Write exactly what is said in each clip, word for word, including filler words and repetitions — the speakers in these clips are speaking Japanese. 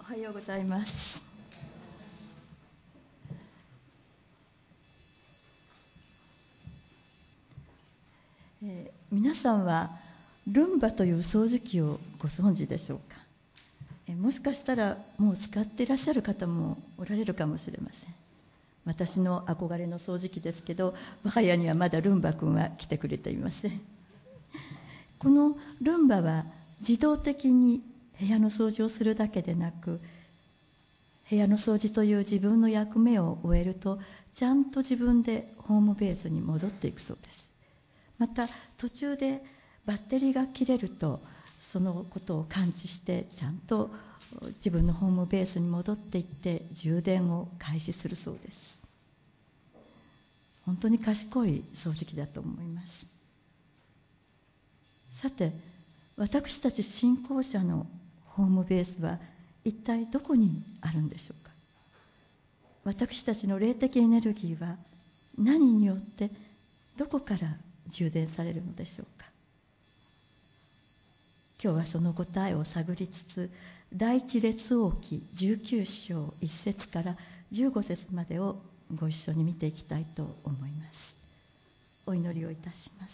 おはようございます。えー、皆さんはルンバという掃除機をご存知でしょうか。えー、もしかしたらもう使っていらっしゃる方もおられるかもしれません。私の憧れの掃除機ですけど、我が家にはまだルンバ君は来てくれていません。このルンバは自動的に部屋の掃除をするだけでなく、部屋の掃除という自分の役目を終えると、ちゃんと自分でホームベースに戻っていくそうです。また途中でバッテリーが切れると、そのことを感知してちゃんと自分のホームベースに戻っていって充電を開始するそうです。本当に賢い掃除機だと思います。さて、私たち信仰者のホームベースは一体どこにあるんでしょうか。私たちの霊的エネルギーは何によってどこから充電されるのでしょうか。今日はその答えを探りつつ、第一列王記じゅうきゅう章いち節からじゅうご節までをご一緒に見ていきたいと思います。お祈りをいたします。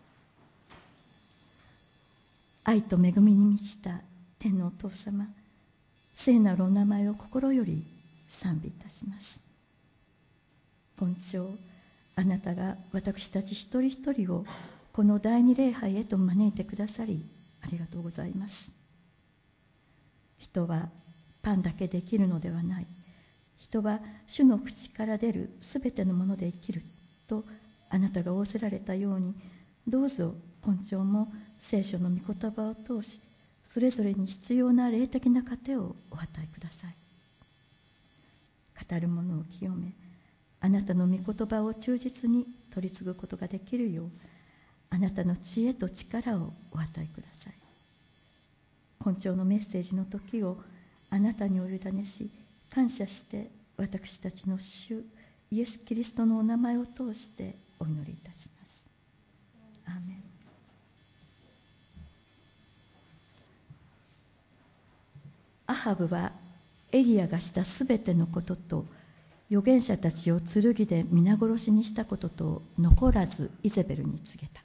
愛と恵みに満ちた天のお父様、聖なるお名前を心より賛美いたします。今朝、あなたが私たち一人一人をこの第二礼拝へと招いてくださり、ありがとうございます。人はパンだけで生きるのではない。人は主の口から出るすべてのもので生きるとあなたが仰せられたように、どうぞ今朝も聖書の御言葉を通し、それぞれに必要な霊的な糧をお与えください。語る者を清め、あなたの御言葉を忠実に取り継ぐことができるよう、あなたの知恵と力をお与えください。今朝のメッセージの時をあなたにお委ねし、感謝して私たちの主イエス・キリストのお名前を通してお祈りいたします。アーメン。アハブはエリアがしたすべてのことと、預言者たちを剣で皆殺しにしたことと残らずイゼベルに告げた。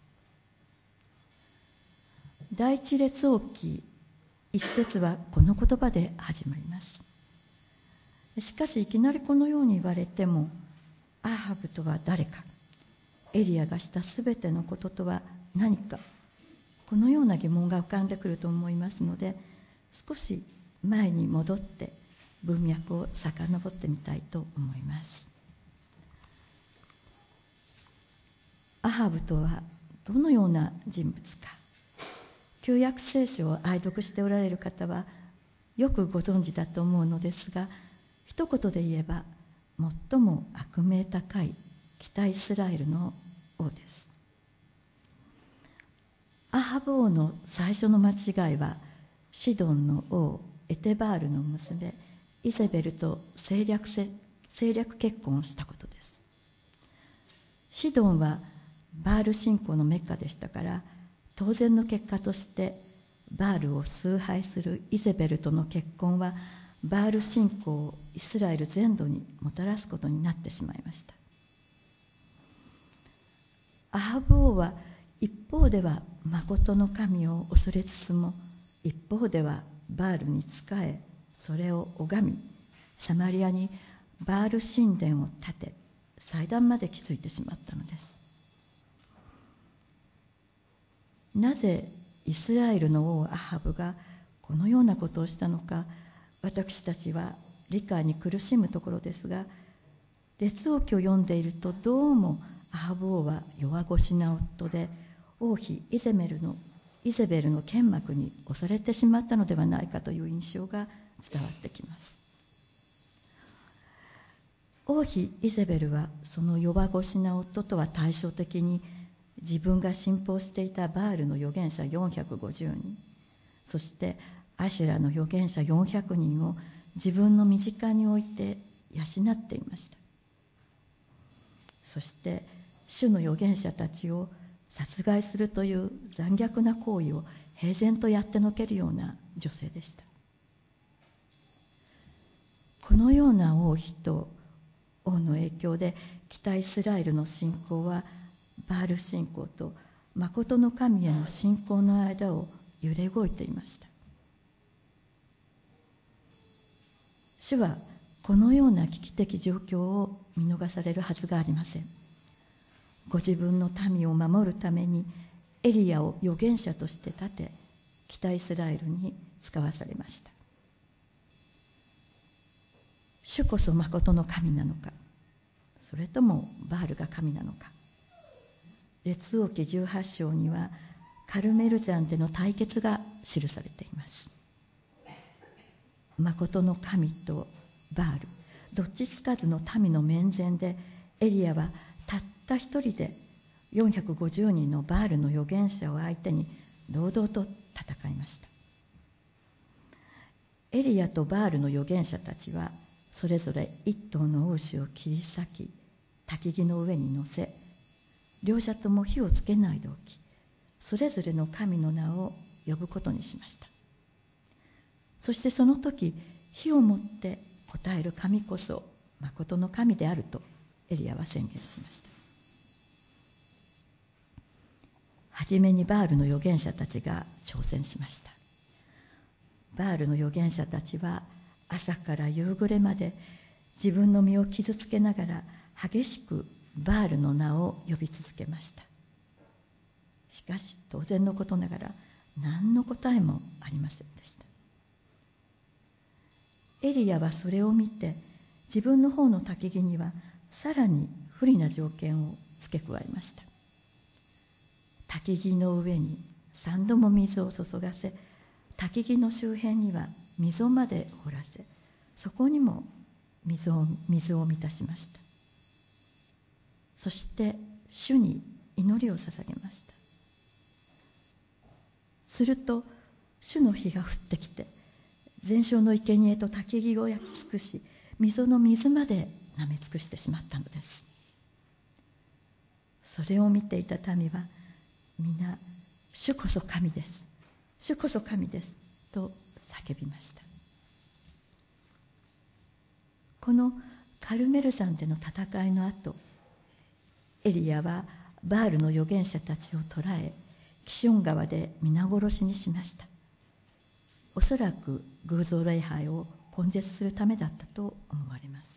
第一列王記一節はこの言葉で始まります。しかしいきなりこのように言われても、アハブとは誰か、エリアがしたすべてのこととは何か、このような疑問が浮かんでくると思いますので、少し前に戻って文脈を遡ってみたいと思います。アハブとはどのような人物か、旧約聖書を愛読しておられる方はよくご存知だと思うのですが、一言で言えば最も悪名高い北イスラエルの王です。アハブ王の最初の間違いは、シドンの王エテバールの娘イゼベルと政略せ政略結婚をしたことです。シドンはバール信仰のメッカでしたから、当然の結果としてバールを崇拝するイゼベルとの結婚はバール信仰をイスラエル全土にもたらすことになってしまいました。アハブ王は一方では誠の神を恐れつつも、一方ではバールに仕え、それを拝み、サマリアにバール神殿を建て、祭壇まで築いてしまったのです。なぜイスラエルの王アハブがこのようなことをしたのか、私たちは理解に苦しむところですが、列王記を読んでいると、どうもアハブ王は弱腰な夫で、王妃イゼメルのイゼベルの剣幕に押されてしまったのではないかという印象が伝わってきます。王妃イゼベルはその弱腰な夫とは対照的に、自分が信奉していたバールの預言者よんひゃくごじゅうにん、そしてアシュラの預言者よんひゃくにんを自分の身近に置いて養っていました。そして主の預言者たちを殺害するという残虐な行為を平然とやってのけるような女性でした。 このような王妃と王の影響で北イスラエルの信仰はバール信仰と誠の神への信仰の間を揺れ動いていました。主はこのような危機的状況を見逃されるはずがありません。ご自分の民を守るためにエリヤを預言者として立て、北イスラエルに使わされました。主こそ誠の神なのか、それともバールが神なのか。列王記じゅうはち章にはカルメル山での対決が記されています。誠の神とバール、どっちつかずの民の面前で、エリヤはたった一人でよんひゃくごじゅうにんのバールの預言者を相手に堂々と戦いました。エリヤとバールの預言者たちはそれぞれ一頭の牛を切り裂き、焚き木の上に乗せ、両者とも火をつけないでおき、それぞれの神の名を呼ぶことにしました。そしてその時、火をもって答える神こそ誠の神であるとエリヤは宣言しました。はじめにバールの預言者たちが挑戦しました。バールの預言者たちは朝から夕暮れまで自分の身を傷つけながら激しくバールの名を呼び続けました。しかし当然のことながら何の答えもありませんでした。エリヤはそれを見て、自分の方の焚き木にはさらに不利な条件を付け加えました。焚き木の上に三度も水を注がせ、焚き木の周辺には溝まで掘らせ、そこにも水を水を満たしました。そして主に祈りを捧げました。すると主の火が降ってきて、全焼の生贄と焚き木を焼き尽くし、溝の水まで舐め尽くしてしまったのです。それを見ていた民は皆、主こそ神です、主こそ神ですと叫びました。このカルメル山での戦いの後、エリヤはバールの預言者たちを捕らえ、キション川で皆殺しにしました。おそらく偶像礼拝を根絶するためだったと思われます。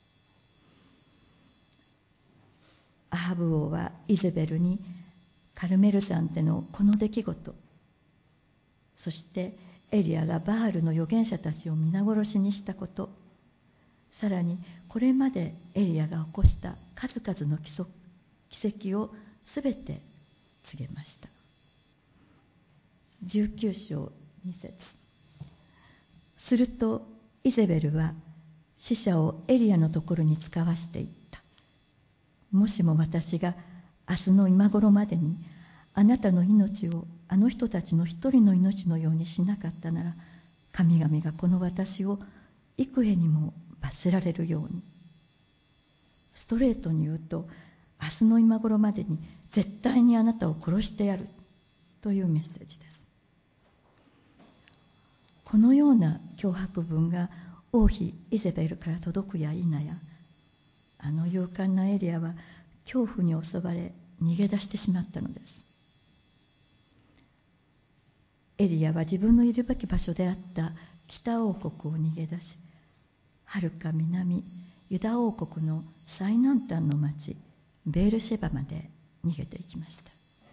アハブ王はイゼベルにカルメル山でのこの出来事、そしてエリヤがバールの預言者たちを皆殺しにしたこと、さらにこれまでエリヤが起こした数々の奇跡をすべて告げました。じゅうきゅう章に節。するとイゼベルは使者をエリヤのところに使わしていった。もしも私が明日の今頃までにあなたの命をあの人たちの一人の命のようにしなかったなら、神々がこの私を幾重にも罰せられるように。ストレートに言うと、明日の今頃までに絶対にあなたを殺してやるというメッセージです。このような脅迫文が王妃イゼベルから届くや否や、あの勇敢なエリアは恐怖に襲われ逃げ出してしまったのです。エリアは自分のいるべき場所であった北王国を逃げ出し、はるか南ユダ王国の最南端の町ベールシェバまで逃げていきました。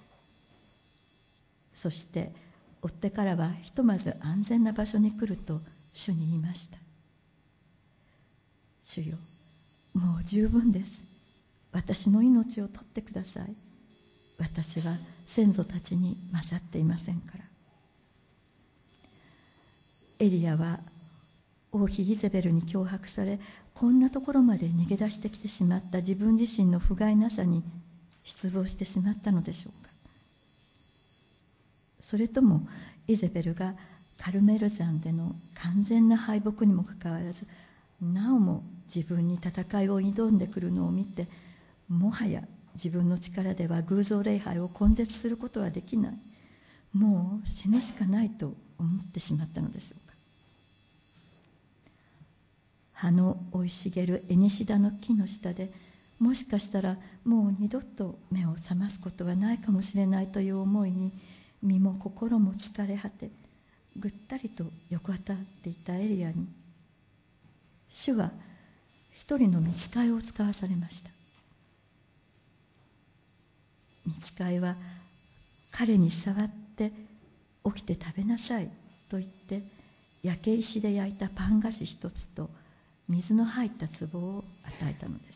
そして追ってからはひとまず安全な場所に来ると主に言いました。主よ、もう十分です。私の命を取ってください。私は先祖たちに勝っていませんから。エリヤは王妃イゼベルに脅迫され、こんなところまで逃げ出してきてしまった自分自身の不甲斐なさに失望してしまったのでしょうか。それともイゼベルがカルメル山での完全な敗北にもかかわらず、なおも自分に戦いを挑んでくるのを見て、もはや自分の力では偶像礼拝を根絶することはできない、もう死ぬしかないと思ってしまったのでしょうか。 葉の生い茂るエニシダの木の下で、もしかしたらもう二度と目を覚ますことはないかもしれないという思いに、身も心も疲れ果て、ぐったりと横たわっていたエリアに、主は一人の御使いを使わされました。御使いは彼に触って、起きて食べなさいと言って、焼け石で焼いたパン菓子一つと水の入った壺を与えたのです。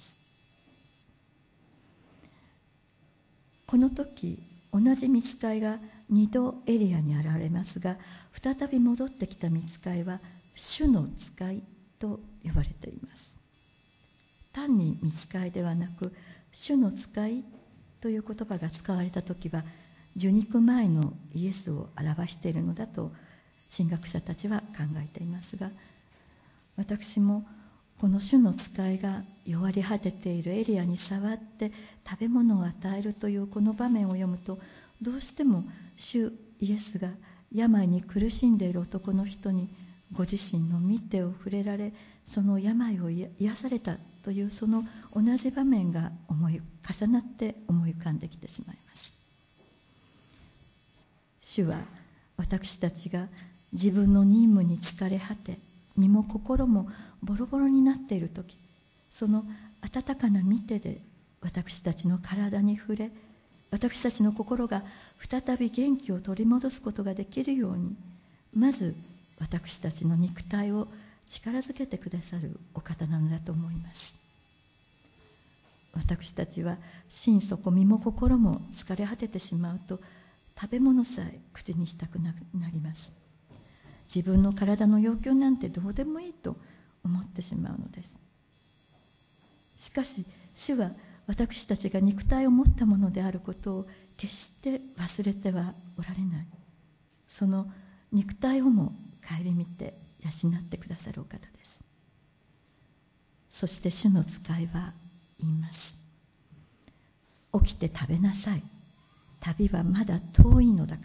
この時、同じ御使いが二度エリアに現れますが、再び戻ってきた御使いは主の使いと呼ばれています。単に御使いではなく、主の使いという言葉が使われた時は、受肉前のイエスを表しているのだと神学者たちは考えていますが、私もこの主の使いが弱り果てているエリアに触って食べ物を与えるというこの場面を読むと、どうしても主イエスが病に苦しんでいる男の人にご自身の御手を触れられ、その病を癒されたというその同じ場面が思い重なって思い浮かんできてしまいます。主は私たちが自分の任務に疲れ果て、身も心もボロボロになっているとき、その温かな御手で私たちの体に触れ、私たちの心が再び元気を取り戻すことができるように、まず私たちの肉体を力づけてくださるお方なのだと思います。私たちは心底身も心も疲れ果ててしまうと、食べ物さえ口にしたくなります。自分の体の要求なんてどうでもいいと思ってしまうのです。しかし主は私たちが肉体を持ったものであることを決して忘れてはおられない。その肉体をも顧みて養ってくださるお方です。そして主の使いは言います。起きて食べなさい。旅はまだ遠いのだから。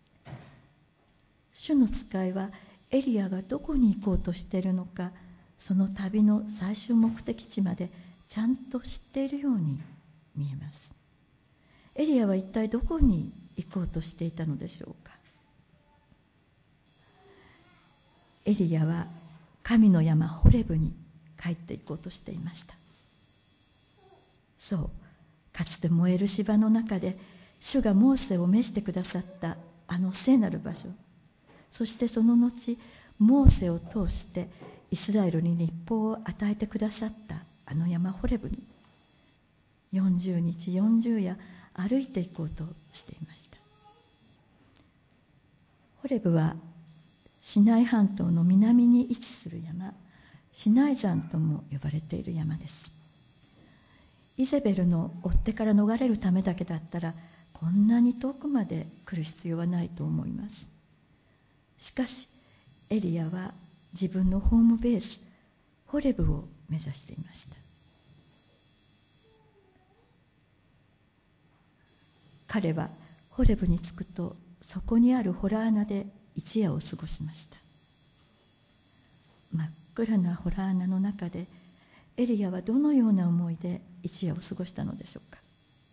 主の使いはエリアがどこに行こうとしているのか、その旅の最終目的地までちゃんと知っているように見えます。エリアは一体どこに行こうとしていたのでしょうか。エリアは神の山ホレブに帰っていこうとしていました。そう、かつて燃える芝の中で主がモーセを召してくださったあの聖なる場所、そしてその後モーセを通してイスラエルに律法を与えてくださったあの山ホレブによんじゅうにちよんじゅう夜歩いていこうとしていました。ホレブはシナイ半島の南に位置する山、シナイ山とも呼ばれている山です。イゼベルの追っ手から逃れるためだけだったら、こんなに遠くまで来る必要はないと思います。しかしエリアは自分のホームベースホレブを目指していました。彼はホレブに着くと、そこにある洞穴で一夜を過ごしました。真っ暗な洞穴の中でエリアはどのような思いで一夜を過ごしたのでしょうか。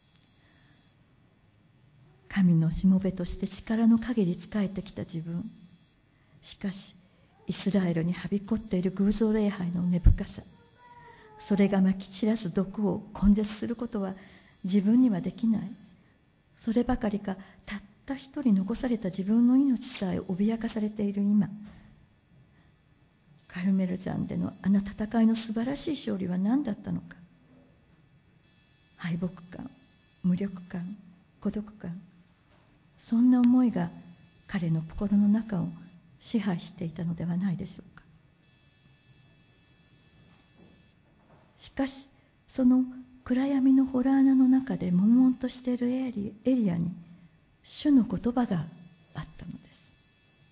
神のしもべとして力の限り仕えてきた自分、しかしイスラエルにはびこっている偶像礼拝の根深さ、それがまき散らす毒を根絶することは自分にはできない。そればかりか、たった一人残された自分の命さえ脅かされている今、カルメル山でのあの戦いの素晴らしい勝利は何だったのか。敗北感、無力感、孤独感、そんな思いが彼の心の中を支配していたのではないでしょうか。しかしその暗闇の洞穴の中で悶々としているエリ、エリアに主の言葉があったのです。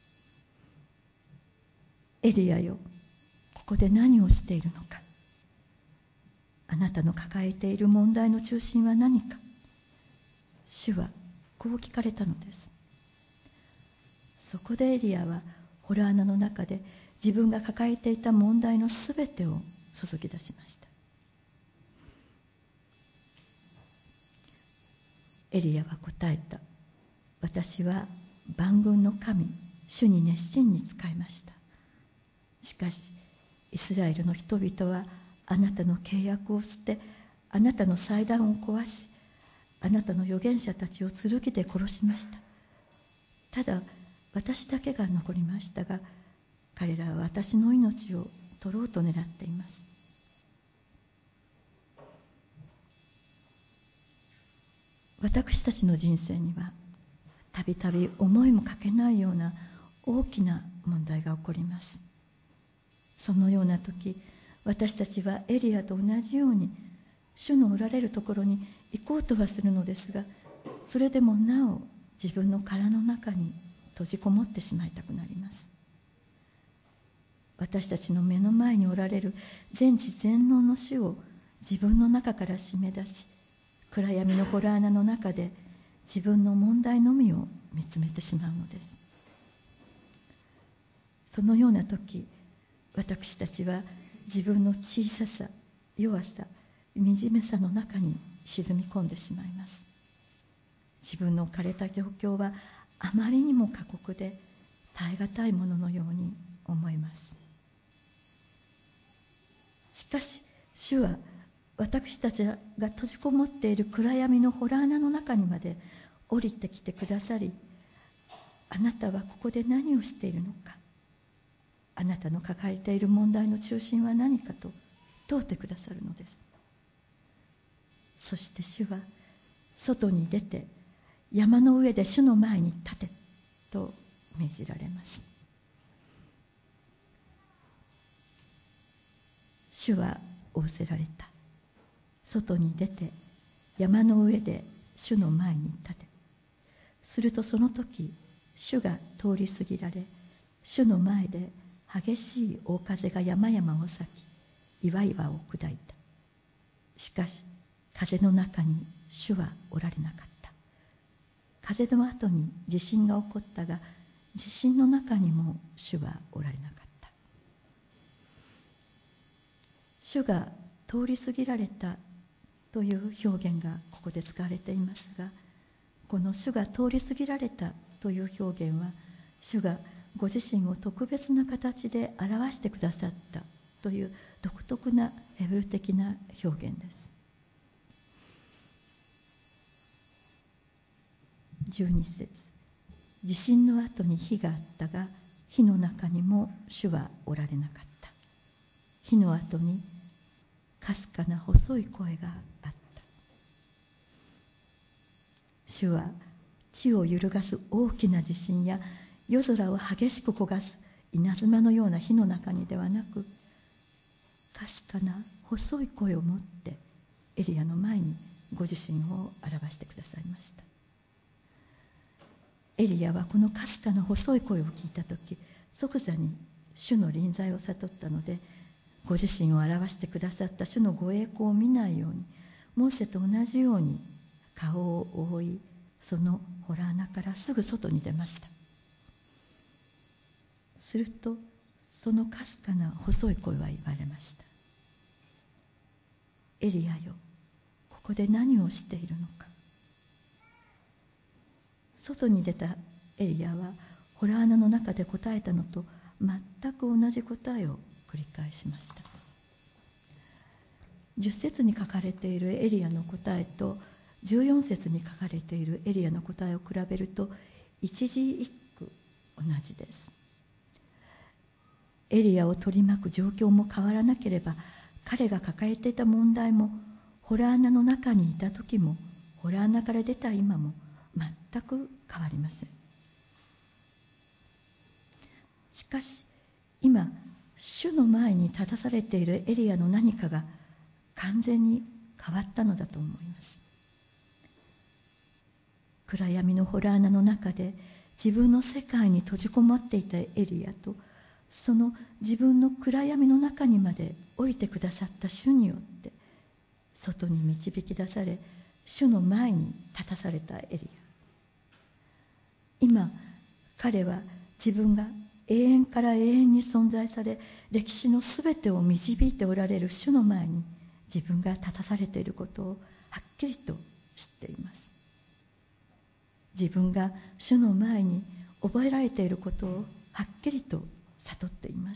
エリアよ、ここで何をしているのか。あなたの抱えている問題の中心は何か。主はこう聞かれたのです。そこでエリアは洞穴の中で自分が抱えていた問題のすべてを注ぎ出しました。エリヤは答えた。私は万軍の神、主に熱心に仕えました。しかし、イスラエルの人々はあなたの契約を捨て、あなたの祭壇を壊し、あなたの預言者たちを剣で殺しました。ただ、私だけが残りましたが、彼らは私の命を取ろうと狙っています。私たちの人生には、たびたび思いもかけないような大きな問題が起こります。そのような時、私たちはエリアと同じように、主のおられるところに行こうとはするのですが、それでもなお自分の殻の中に閉じこもってしまいたくなります。私たちの目の前におられる全知全能の主を自分の中から締め出し、暗闇の洞穴の中で自分の問題のみを見つめてしまうのです。そのような時、私たちは自分の小ささ、弱さ、惨めさの中に沈み込んでしまいます。自分の置かれた状況はあまりにも過酷で耐え難いもののように思います。しかし、主は私たちが閉じこもっている暗闇の洞穴の中にまで降りてきてくださり、あなたはここで何をしているのか、あなたの抱えている問題の中心は何かと問うてくださるのです。そして主は外に出て山の上で主の前に立てと命じられます。主は仰せられた。外に出て山の上で主の前に立て。するとその時、主が通り過ぎられ、主の前で激しい大風が山々を裂き、岩々を砕いた。しかし、風の中に主はおられなかった。風の後に地震が起こったが、地震の中にも主はおられなかった。主が通り過ぎられたという表現がここで使われていますが、この主が通り過ぎられたという表現は、主がご自身を特別な形で表してくださったという独特なヘブル的な表現です。じゅうに節、地震の後に火があったが、火の中にも主はおられなかった。火の後にかすかな細い声があった。主は地を揺るがす大きな地震や夜空を激しく焦がす稲妻のような火の中にではなく、かすかな細い声を持ってエリアの前にご自身を表してくださいました。エリアはこのかすかな細い声を聞いたとき、即座に主の臨在を悟ったので、ご自身を表してくださった主のご栄光を見ないように、モーセと同じように顔を覆い、その洞穴からすぐ外に出ました。すると、そのかすかな細い声は言われました。エリアよ、ここで何をしているのか。外に出たエリアは洞穴の中で答えたのと全く同じ答えを繰り返しました。じゅっ節に書かれているエリアの答えとじゅうよん節に書かれているエリアの答えを比べると一字一句同じです。エリアを取り巻く状況も変わらなければ、彼が抱えていた問題も洞穴の中にいた時も洞穴から出た今も全く変わりません。しかし今、主の前に立たされているエリアの何かが完全に変わったのだと思います。暗闇の洞穴の中で自分の世界に閉じこもっていたエリアと、その自分の暗闇の中にまで降りてくださった主によって外に導き出され、主の前に立たされたエリア。今、彼は自分が永遠から永遠に存在され、歴史のすべてを導いておられる主の前に自分が立たされていることをはっきりと知っています。自分が主の前に覚えられていることをはっきりと悟っています。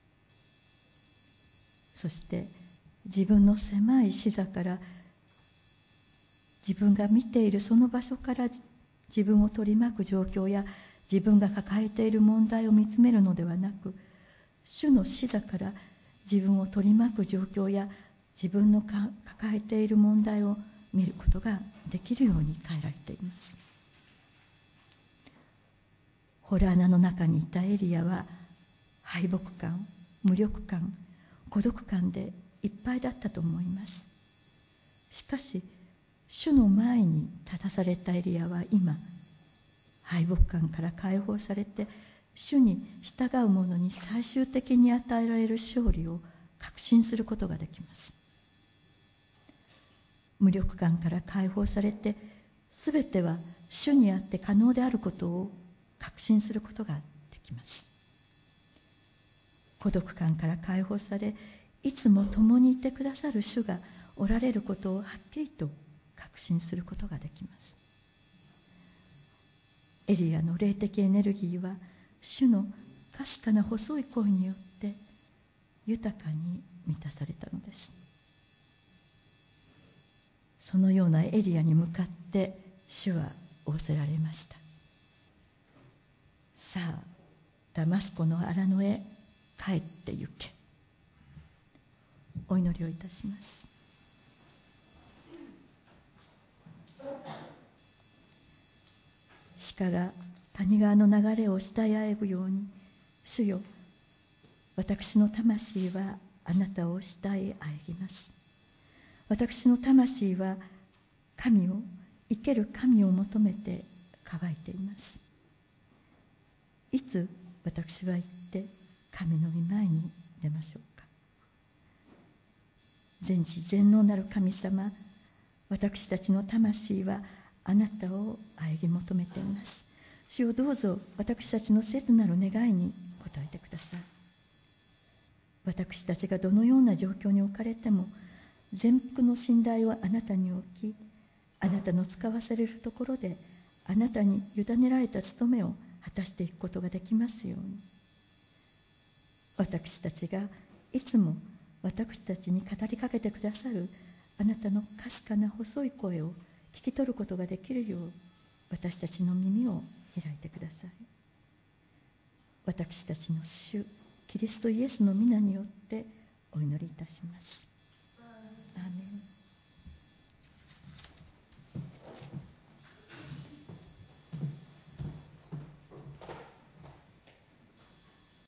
そして自分の狭い視座から、自分が見ているその場所から自分を取り巻く状況や自分が抱えている問題を見つめるのではなく、主の視座から自分を取り巻く状況や自分の抱えている問題を見ることができるように変えられています。洞穴の中にいたエリアは敗北感、無力感、孤独感でいっぱいだったと思います。しかし主の前に立たされたエリアは今、敗北感から解放されて、主に従う者に最終的に与えられる勝利を確信することができます。無力感から解放されて、すべては主にあって可能であることを確信することができます。孤独感から解放され、いつも共にいてくださる主がおられることをはっきりと確信することができます。エリアの霊的エネルギーは主のかすかな細い声によって豊かに満たされたのです。そのようなエリアに向かって主は仰せられました。さあ、ダマスコの荒野へ帰って行け。お祈りをいたします。鹿が谷川の流れを従えぐように、主よ、私の魂はあなたを慕いあえぎます。私の魂は神を、生ける神を求めて乾いています。いつ私は行って神の御前に出ましょうか。全知全能なる神様、私たちの魂はあなたをあえぎ求めています。主よ、どうぞ私たちの切なる願いに応えてください。私たちがどのような状況に置かれても、全幅の信頼をあなたに置き、あなたの使わされるところであなたに委ねられた務めを果たしていくことができますように。私たちがいつも私たちに語りかけてくださるあなたのかすかな細い声を聞き取ることができるよう、私たちの耳を開いてください。私たちの主キリストイエスの皆によってお祈りいたします。